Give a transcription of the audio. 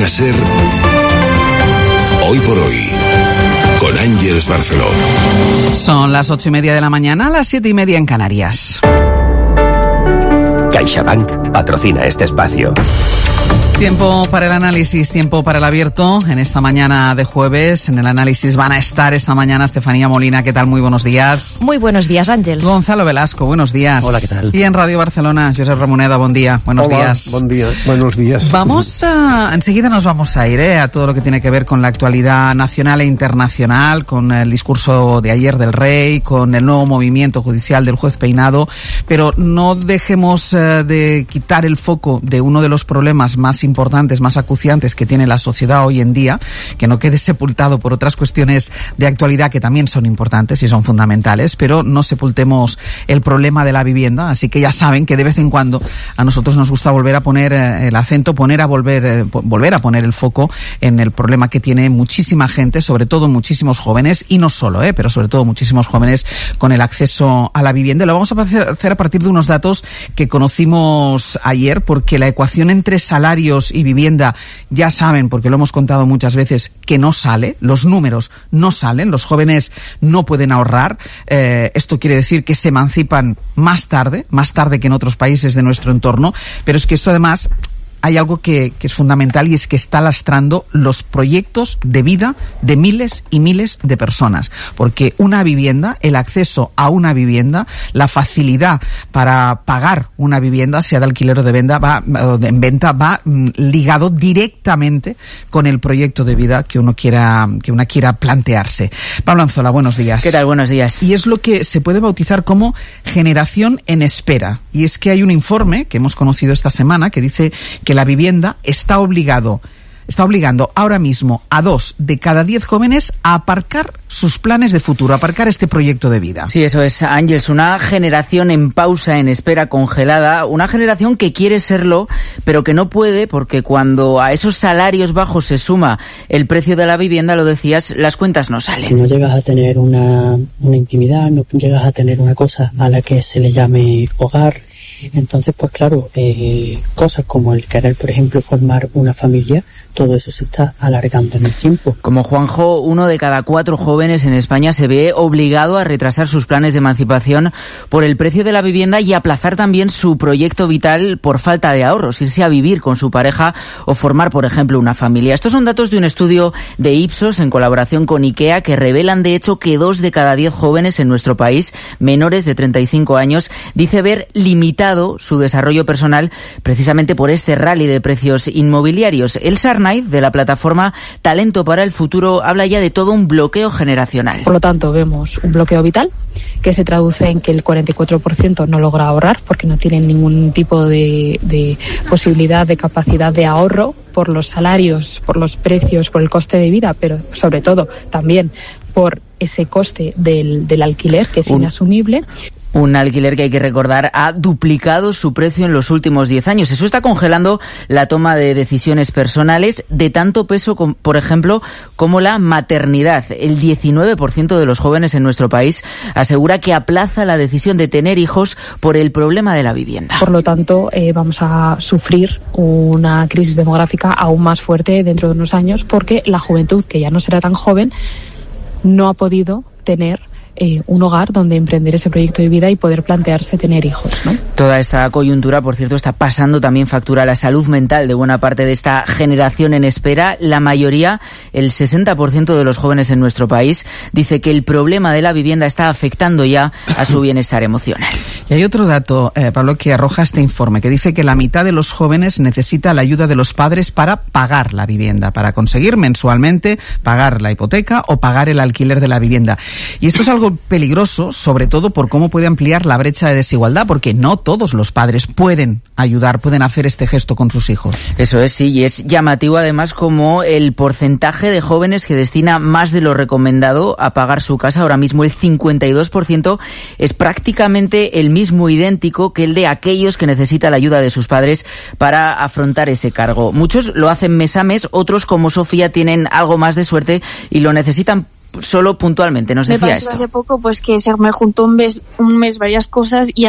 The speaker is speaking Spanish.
ser Hoy por Hoy, con Ángeles Barceló. Son las 8:30 de la mañana, las 7:30 en Canarias. CaixaBank patrocina este espacio. Tiempo para el análisis, tiempo para el abierto. En esta mañana de jueves, en el análisis van a estar esta mañana Estefanía Molina. ¿Qué tal? Muy buenos días. Muy buenos días, Ángel. Gonzalo Velasco, buenos días. Hola, ¿qué tal? Y en Radio Barcelona, Josep Ramoneda, buen día. Buenos días. Buen día, buenos días. Enseguida nos vamos a ir a todo lo que tiene que ver con la actualidad nacional e internacional, con el discurso de ayer del Rey, con el nuevo movimiento judicial del juez Peinado, pero no dejemos de quitar el foco de uno de los problemas más importantes, más acuciantes que tiene la sociedad hoy en día, que no quede sepultado por otras cuestiones de actualidad que también son importantes y son fundamentales, pero no sepultemos el problema de la vivienda. Así que ya saben que de vez en cuando a nosotros nos gusta volver a poner el acento, volver a poner el foco en el problema que tiene muchísima gente, sobre todo muchísimos jóvenes, y no solo, pero sobre todo muchísimos jóvenes con el acceso a la vivienda. Lo vamos a hacer a partir de unos datos que conocimos ayer, porque la ecuación entre salarios y vivienda, ya saben, porque lo hemos contado muchas veces, que no sale, los números no salen, los jóvenes no pueden ahorrar. Esto quiere decir que se emancipan más tarde que en otros países de nuestro entorno, pero es que esto además hay algo que es fundamental, y es que está lastrando los proyectos de vida de miles y miles de personas. Porque una vivienda, el acceso a una vivienda, la facilidad para pagar una vivienda, sea de alquiler o de venta, va ligado directamente con el proyecto de vida que una quiera plantearse. Pablo Anzola, buenos días. ¿Qué tal? Buenos días. Y es lo que se puede bautizar como generación en espera. Y es que hay un informe que hemos conocido esta semana que dice que la vivienda está obligando ahora mismo a 2 de cada 10 jóvenes a aparcar sus planes de futuro, a aparcar este proyecto de vida. Sí, eso es, Ángels, una generación en pausa, en espera, congelada, una generación que quiere serlo, pero que no puede, porque cuando a esos salarios bajos se suma el precio de la vivienda, lo decías, las cuentas no salen. No llegas a tener una intimidad, no llegas a tener una cosa a la que se le llame hogar. Entonces, pues claro, cosas como el querer, por ejemplo, formar una familia, todo eso se está alargando en el tiempo. Como Juanjo, 1 de cada 4 jóvenes en España se ve obligado a retrasar sus planes de emancipación por el precio de la vivienda y aplazar también su proyecto vital por falta de ahorros, irse a vivir con su pareja o formar, por ejemplo, una familia. Estos son datos de un estudio de Ipsos en colaboración con IKEA que revelan, de hecho, que 2 de cada 10 jóvenes en nuestro país, menores de 35 años, dice ver limitado su desarrollo personal precisamente por este rally de precios inmobiliarios. El Sarnay, de la plataforma Talento para el Futuro, habla ya de todo un bloqueo generacional. Por lo tanto, vemos un bloqueo vital que se traduce en que el 44% no logra ahorrar porque no tienen ningún tipo de posibilidad de capacidad de ahorro por los salarios, por los precios, por el coste de vida, pero sobre todo también por ese coste del alquiler, que es inasumible. Un alquiler que, hay que recordar, ha duplicado su precio en los últimos 10 años. Eso está congelando la toma de decisiones personales de tanto peso, por ejemplo, como la maternidad. El 19% de los jóvenes en nuestro país asegura que aplaza la decisión de tener hijos por el problema de la vivienda. Por lo tanto, vamos a sufrir una crisis demográfica aún más fuerte dentro de unos años, porque la juventud, que ya no será tan joven, no ha podido tener un hogar donde emprender ese proyecto de vida y poder plantearse tener hijos, ¿no? Toda esta coyuntura, por cierto, está pasando también factura a la salud mental de buena parte de esta generación en espera. La mayoría, el 60% de los jóvenes en nuestro país, dice que el problema de la vivienda está afectando ya a su bienestar emocional. Y hay otro dato, Pablo, que arroja este informe, que dice que la mitad de los jóvenes necesita la ayuda de los padres para pagar la vivienda, para conseguir mensualmente pagar la hipoteca o pagar el alquiler de la vivienda. Y esto es algo peligroso, sobre todo por cómo puede ampliar la brecha de desigualdad, porque no todos los padres pueden ayudar, pueden hacer este gesto con sus hijos. Eso es, sí, y es llamativo además como el porcentaje de jóvenes que destina más de lo recomendado a pagar su casa. Ahora mismo el 52% es prácticamente el mismo, idéntico que el de aquellos que necesitan la ayuda de sus padres para afrontar ese cargo. Muchos lo hacen mes a mes, otros, como Sofía, tienen algo más de suerte y lo necesitan solo puntualmente. Nos decía esto. Me pasó hace poco pues que se me juntó un mes varias cosas y